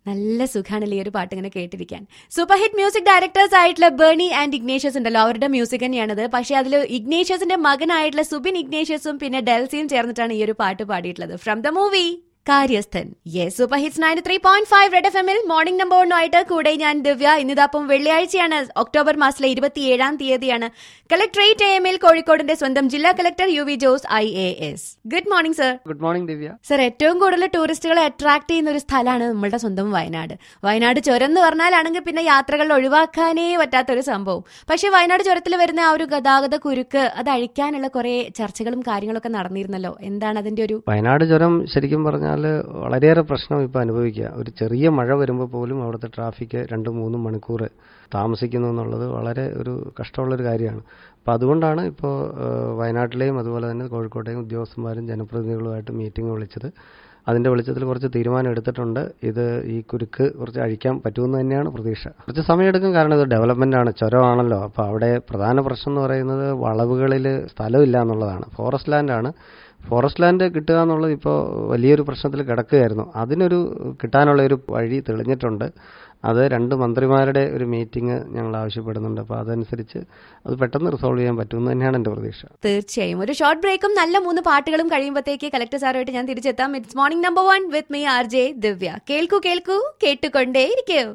നല്ല സുഖാണല്ലേ ഈ ഒരു പാട്ട് ഇങ്ങനെ കേട്ടിരിക്കാൻ. സൂപ്പർ ഹിറ്റ് മ്യൂസിക് ഡയറക്ടേഴ്സ് ആയിട്ടുള്ള ബേണി ആൻഡ് ഇഗ്നേഷ്യസ് ഉണ്ടല്ലോ, അവരുടെ മ്യൂസിക് തന്നെയാണത്. പക്ഷെ അതിൽ ഇഗ്നേഷ്യസിന്റെ മകനായിട്ടുള്ള സുബിൻ ഇഗ്നേഷ്യസും പിന്നെ ഡെൽസിയും ചേർന്നിട്ടാണ് ഈ ഒരു പാട്ട് പാടിയിട്ടുള്ളത്. From the movie Karyasthan. Yes, super hits 93.5 red എഫ്എമ്മിൽ മോർണിംഗ് നമ്പർ 1 ആയിട്ട് കൂടെ ഞാൻ ദിവ്യ. ഇന്നിതാപ്പം വെള്ളിയാഴ്ചയാണ്, ഒക്ടോബർ മാസത്തിലെ 27-ാം തീയതിയാണ്. കളക്ടറേറ്റ് AML കോഴിക്കോടിന്റെ സ്വന്തം ജില്ലാ collector UV Jose IAS. Good morning sir. Good morning Divya. Sir, ഏറ്റവും കൂടുതൽ ടൂറിസ്റ്റുകളെ അട്രാക്ട് ചെയ്യുന്ന ഒരു സ്ഥലമാണ് നമ്മളുടെ സ്വന്തം വയനാട്. വയനാട് ചുരം എന്ന് പറഞ്ഞാലാണെങ്കിൽ പിന്നെ യാത്രകൾ ഒഴിവാക്കാനേ പറ്റാത്തൊരു സംഭവം. പക്ഷെ വയനാട് ചുരത്തിൽ വരുന്ന ആ ഒരു ഗതാഗത കുരുക്ക് അത് അഴിക്കാനുള്ള കുറെ ചർച്ചകളും കാര്യങ്ങളൊക്കെ നടന്നിരുന്നല്ലോ. എന്താണ് അതിന്റെ ഒരു? വയനാട് ചുരം ശരിക്കും പറഞ്ഞാൽ വളരെയേറെ പ്രശ്നം ഇപ്പോൾ അനുഭവിക്കുക. ഒരു ചെറിയ മഴ വരുമ്പോൾ പോലും അവിടുത്തെ ട്രാഫിക് 2-3 മണിക്കൂർ താമസിക്കുന്നു എന്നുള്ളത് വളരെ ഒരു കഷ്ടമുള്ളൊരു കാര്യമാണ്. അപ്പോൾ അതുകൊണ്ടാണ് ഇപ്പോൾ വയനാട്ടിലെയും അതുപോലെ തന്നെ കോഴിക്കോട്ടെയും ഉദ്യോഗസ്ഥന്മാരും ജനപ്രതിനിധികളുമായിട്ട് മീറ്റിംഗ് വിളിച്ചത്. അതിൻ്റെ വെളിച്ചത്തിൽ കുറച്ച് തീരുമാനം എടുത്തിട്ടുണ്ട്. ഈ കുരുക്ക് കുറച്ച് അഴിക്കാൻ പറ്റുമെന്ന് തന്നെയാണ് പ്രതീക്ഷ. കുറച്ച് സമയമെടുക്കും, കാരണം ഇത് ഡെവലപ്മെൻ്റ് ആണ്, ചുരമാണല്ലോ. അപ്പോൾ അവിടെ പ്രധാന പ്രശ്നം എന്ന് പറയുന്നത് വളവുകളിൽ സ്ഥലമില്ല എന്നുള്ളതാണ്. ഫോറസ്റ്റ് ലാൻഡ് കിട്ടുക എന്നുള്ളത് ഇപ്പോൾ വലിയൊരു പ്രശ്നത്തിൽ കിടക്കുകയായിരുന്നു. അതിനൊരു കിട്ടാനുള്ള ഒരു വഴി തെളിഞ്ഞിട്ടുണ്ട്. അത് 2 മന്ത്രിമാരുടെ ഒരു മീറ്റിംഗ് ഞങ്ങൾ ആവശ്യപ്പെടുന്നുണ്ട്. അപ്പോൾ അതനുസരിച്ച് അത് പെട്ടെന്ന് റിസോൾവ് ചെയ്യാൻ പറ്റുമെന്ന് തന്നെയാണ് എൻ്റെ പ്രതീക്ഷ. തീർച്ചയായും. ഒരു ഷോർട്ട് ബ്രേക്കും നല്ല 3 പാട്ടുകളും കഴിയുമ്പോഴത്തേക്ക് കളക്ടർ സാറുമായിട്ട് ഞാൻ തിരിച്ചെത്താം. It's morning number 1 with me RJ Divya. കേൾക്കൂ കേട്ടുകൊണ്ടേയിരിക്കൂ.